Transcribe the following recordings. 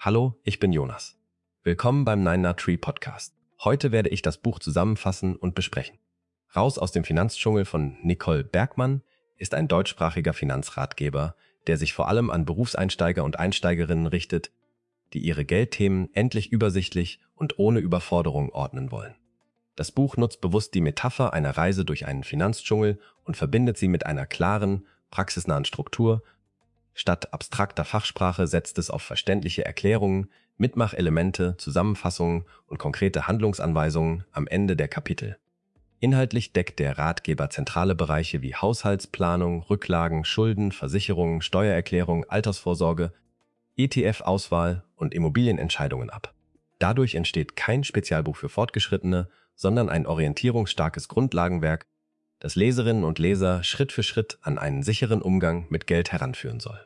Hallo, ich bin Jonas. Willkommen beim Nine Tree Podcast. Heute werde ich das Buch zusammenfassen und besprechen. Raus aus dem Finanzdschungel von Nicole Bergmann ist ein deutschsprachiger Finanzratgeber, der sich vor allem an Berufseinsteiger und Einsteigerinnen richtet, die ihre Geldthemen endlich übersichtlich und ohne Überforderung ordnen wollen. Das Buch nutzt bewusst die Metapher einer Reise durch einen Finanzdschungel und verbindet sie mit einer klaren, praxisnahen Struktur. Statt abstrakter Fachsprache setzt es auf verständliche Erklärungen, Mitmachelemente, Zusammenfassungen und konkrete Handlungsanweisungen am Ende der Kapitel. Inhaltlich deckt der Ratgeber zentrale Bereiche wie Haushaltsplanung, Rücklagen, Schulden, Versicherungen, Steuererklärung, Altersvorsorge, ETF-Auswahl und Immobilienentscheidungen ab. Dadurch entsteht kein Spezialbuch für Fortgeschrittene, sondern ein orientierungsstarkes Grundlagenwerk, das Leserinnen und Leser Schritt für Schritt an einen sicheren Umgang mit Geld heranführen soll.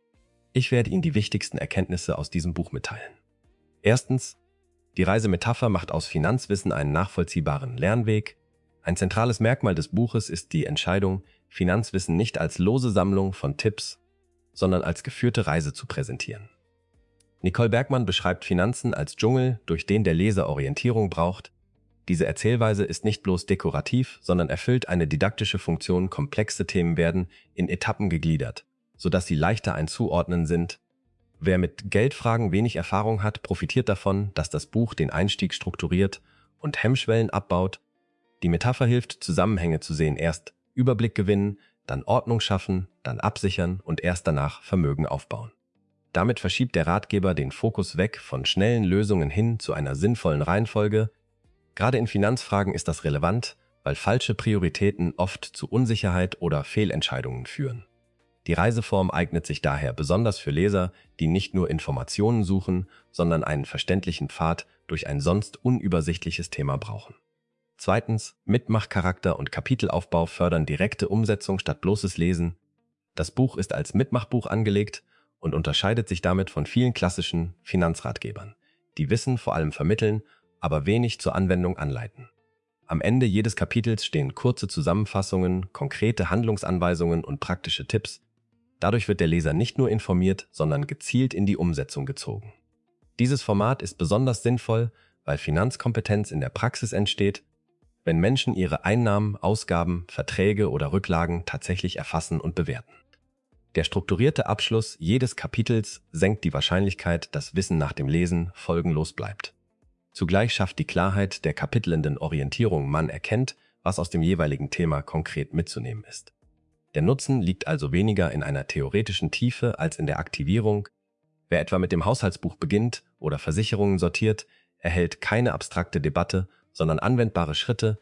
Ich werde Ihnen die wichtigsten Erkenntnisse aus diesem Buch mitteilen. Erstens, die Reisemetapher macht aus Finanzwissen einen nachvollziehbaren Lernweg. Ein zentrales Merkmal des Buches ist die Entscheidung, Finanzwissen nicht als lose Sammlung von Tipps, sondern als geführte Reise zu präsentieren. Nicole Bergmann beschreibt Finanzen als Dschungel, durch den der Leser Orientierung braucht. Diese Erzählweise ist nicht bloß dekorativ, sondern erfüllt eine didaktische Funktion. Komplexe Themen werden in Etappen gegliedert, sodass sie leichter einzuordnen sind. Wer mit Geldfragen wenig Erfahrung hat, profitiert davon, dass das Buch den Einstieg strukturiert und Hemmschwellen abbaut. Die Metapher hilft, Zusammenhänge zu sehen: erst Überblick gewinnen, dann Ordnung schaffen, dann absichern und erst danach Vermögen aufbauen. Damit verschiebt der Ratgeber den Fokus weg von schnellen Lösungen hin zu einer sinnvollen Reihenfolge. Gerade in Finanzfragen ist das relevant, weil falsche Prioritäten oft zu Unsicherheit oder Fehlentscheidungen führen. Die Reiseform eignet sich daher besonders für Leser, die nicht nur Informationen suchen, sondern einen verständlichen Pfad durch ein sonst unübersichtliches Thema brauchen. Zweitens, Mitmachcharakter und Kapitelaufbau fördern direkte Umsetzung statt bloßes Lesen. Das Buch ist als Mitmachbuch angelegt und unterscheidet sich damit von vielen klassischen Finanzratgebern, die Wissen vor allem vermitteln, aber wenig zur Anwendung anleiten. Am Ende jedes Kapitels stehen kurze Zusammenfassungen, konkrete Handlungsanweisungen und praktische Tipps. Dadurch wird der Leser nicht nur informiert, sondern gezielt in die Umsetzung gezogen. Dieses Format ist besonders sinnvoll, weil Finanzkompetenz in der Praxis entsteht, wenn Menschen ihre Einnahmen, Ausgaben, Verträge oder Rücklagen tatsächlich erfassen und bewerten. Der strukturierte Abschluss jedes Kapitels senkt die Wahrscheinlichkeit, dass Wissen nach dem Lesen folgenlos bleibt. Zugleich schafft die Klarheit der kapitelnden Orientierung, man erkennt, was aus dem jeweiligen Thema konkret mitzunehmen ist. Der Nutzen liegt also weniger in einer theoretischen Tiefe als in der Aktivierung. Wer etwa mit dem Haushaltsbuch beginnt oder Versicherungen sortiert, erhält keine abstrakte Debatte, sondern anwendbare Schritte.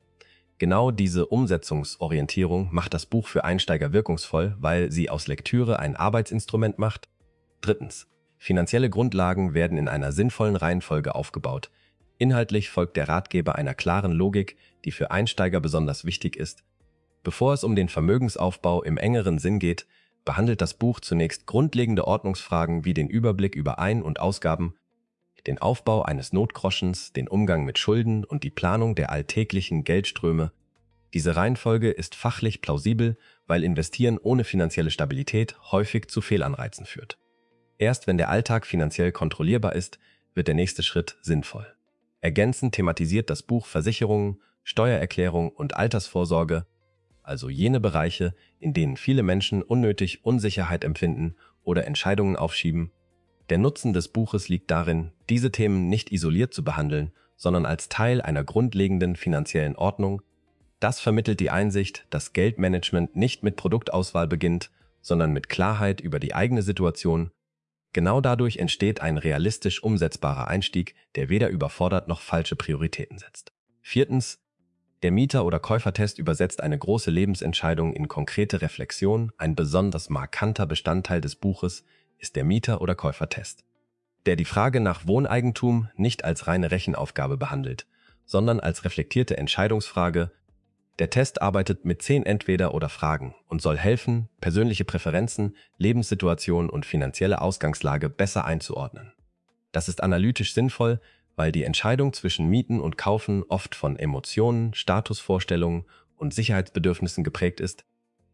Genau diese Umsetzungsorientierung macht das Buch für Einsteiger wirkungsvoll, weil sie aus Lektüre ein Arbeitsinstrument macht. Drittens. Finanzielle Grundlagen werden in einer sinnvollen Reihenfolge aufgebaut. Inhaltlich folgt der Ratgeber einer klaren Logik, die für Einsteiger besonders wichtig ist. Bevor es um den Vermögensaufbau im engeren Sinn geht, behandelt das Buch zunächst grundlegende Ordnungsfragen wie den Überblick über Ein- und Ausgaben, den Aufbau eines Notgroschens, den Umgang mit Schulden und die Planung der alltäglichen Geldströme. Diese Reihenfolge ist fachlich plausibel, weil Investieren ohne finanzielle Stabilität häufig zu Fehlanreizen führt. Erst wenn der Alltag finanziell kontrollierbar ist, wird der nächste Schritt sinnvoll. Ergänzend thematisiert das Buch Versicherungen, Steuererklärung und Altersvorsorge, also jene Bereiche, in denen viele Menschen unnötig Unsicherheit empfinden oder Entscheidungen aufschieben. Der Nutzen des Buches liegt darin, diese Themen nicht isoliert zu behandeln, sondern als Teil einer grundlegenden finanziellen Ordnung. Das vermittelt die Einsicht, dass Geldmanagement nicht mit Produktauswahl beginnt, sondern mit Klarheit über die eigene Situation. Genau dadurch entsteht ein realistisch umsetzbarer Einstieg, der weder überfordert noch falsche Prioritäten setzt. Viertens. Der Mieter- oder Käufertest übersetzt eine große Lebensentscheidung in konkrete Reflexion. Ein besonders markanter Bestandteil des Buches ist der Mieter- oder Käufertest, der die Frage nach Wohneigentum nicht als reine Rechenaufgabe behandelt, sondern als reflektierte Entscheidungsfrage. Der Test arbeitet mit 10 Entweder-oder-Fragen und soll helfen, persönliche Präferenzen, Lebenssituation und finanzielle Ausgangslage besser einzuordnen. Das ist analytisch sinnvoll, weil die Entscheidung zwischen Mieten und Kaufen oft von Emotionen, Statusvorstellungen und Sicherheitsbedürfnissen geprägt ist.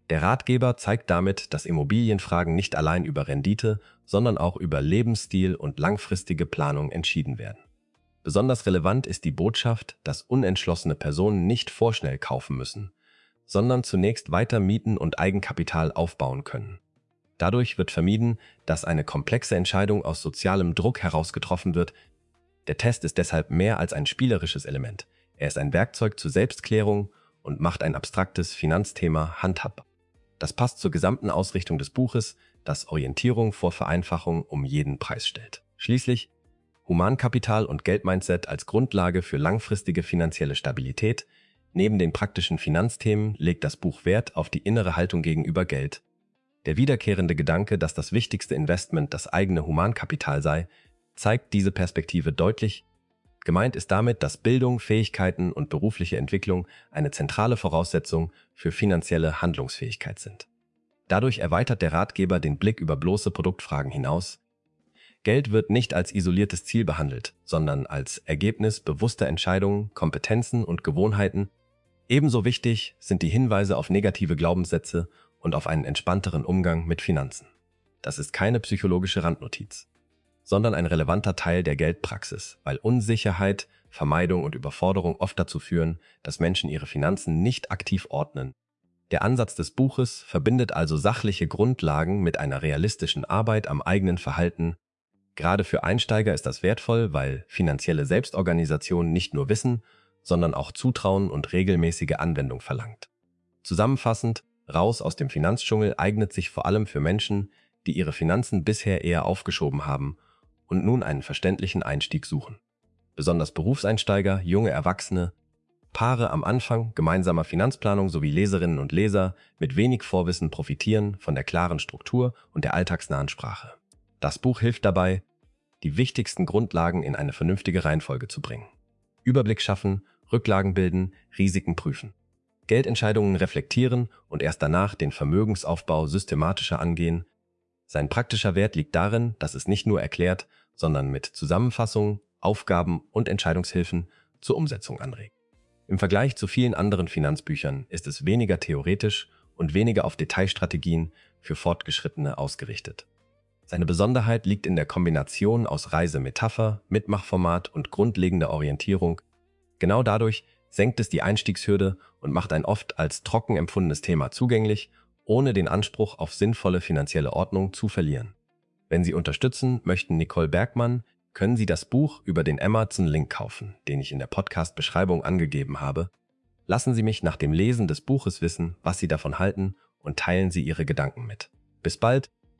Der Ratgeber zeigt damit, dass Immobilienfragen nicht allein über Rendite, sondern auch über Lebensstil und langfristige Planung entschieden werden. Besonders relevant ist die Botschaft, dass unentschlossene Personen nicht vorschnell kaufen müssen, sondern zunächst weiter mieten und Eigenkapital aufbauen können. Dadurch wird vermieden, dass eine komplexe Entscheidung aus sozialem Druck heraus getroffen wird. Der Test ist deshalb mehr als ein spielerisches Element. Er ist ein Werkzeug zur Selbstklärung und macht ein abstraktes Finanzthema handhabbar. Das passt zur gesamten Ausrichtung des Buches, das Orientierung vor Vereinfachung um jeden Preis stellt. Schließlich Humankapital und Geldmindset als Grundlage für langfristige finanzielle Stabilität. Neben den praktischen Finanzthemen legt das Buch Wert auf die innere Haltung gegenüber Geld. Der wiederkehrende Gedanke, dass das wichtigste Investment das eigene Humankapital sei, zeigt diese Perspektive deutlich. Gemeint ist damit, dass Bildung, Fähigkeiten und berufliche Entwicklung eine zentrale Voraussetzung für finanzielle Handlungsfähigkeit sind. Dadurch erweitert der Ratgeber den Blick über bloße Produktfragen hinaus. Geld wird nicht als isoliertes Ziel behandelt, sondern als Ergebnis bewusster Entscheidungen, Kompetenzen und Gewohnheiten. Ebenso wichtig sind die Hinweise auf negative Glaubenssätze und auf einen entspannteren Umgang mit Finanzen. Das ist keine psychologische Randnotiz, sondern ein relevanter Teil der Geldpraxis, weil Unsicherheit, Vermeidung und Überforderung oft dazu führen, dass Menschen ihre Finanzen nicht aktiv ordnen. Der Ansatz des Buches verbindet also sachliche Grundlagen mit einer realistischen Arbeit am eigenen Verhalten. Gerade für Einsteiger ist das wertvoll, weil finanzielle Selbstorganisation nicht nur Wissen, sondern auch Zutrauen und regelmäßige Anwendung verlangt. Zusammenfassend, Raus aus dem Finanzdschungel eignet sich vor allem für Menschen, die ihre Finanzen bisher eher aufgeschoben haben und nun einen verständlichen Einstieg suchen. Besonders Berufseinsteiger, junge Erwachsene, Paare am Anfang gemeinsamer Finanzplanung sowie Leserinnen und Leser mit wenig Vorwissen profitieren von der klaren Struktur und der alltagsnahen Sprache. Das Buch hilft dabei, die wichtigsten Grundlagen in eine vernünftige Reihenfolge zu bringen. Überblick schaffen, Rücklagen bilden, Risiken prüfen. Geldentscheidungen reflektieren und erst danach den Vermögensaufbau systematischer angehen. Sein praktischer Wert liegt darin, dass es nicht nur erklärt, sondern mit Zusammenfassungen, Aufgaben und Entscheidungshilfen zur Umsetzung anregt. Im Vergleich zu vielen anderen Finanzbüchern ist es weniger theoretisch und weniger auf Detailstrategien für Fortgeschrittene ausgerichtet. Seine Besonderheit liegt in der Kombination aus Reisemetapher, Mitmachformat und grundlegender Orientierung. Genau dadurch senkt es die Einstiegshürde und macht ein oft als trocken empfundenes Thema zugänglich, ohne den Anspruch auf sinnvolle finanzielle Ordnung zu verlieren. Wenn Sie unterstützen möchten Nicole Bergmann, können Sie das Buch über den Amazon-Link kaufen, den ich in der Podcast-Beschreibung angegeben habe. Lassen Sie mich nach dem Lesen des Buches wissen, was Sie davon halten und teilen Sie Ihre Gedanken mit. Bis bald!